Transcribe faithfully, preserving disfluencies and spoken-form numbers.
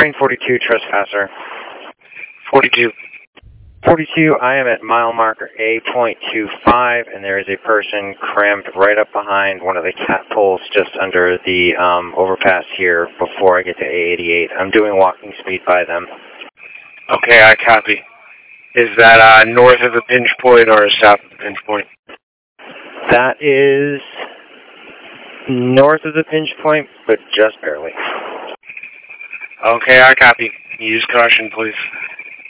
Train forty-two, trespasser. forty-two. forty-two, I am at mile marker A point two five, and there is a person crammed right up behind one of the cat poles just under the um, overpass here before I get to A eighty-eight. I'm doing walking speed by them. Okay, I copy. Is that uh, north of the pinch point or south of the pinch point? That is north of the pinch point, but just barely. Okay, I copy. Use caution, please.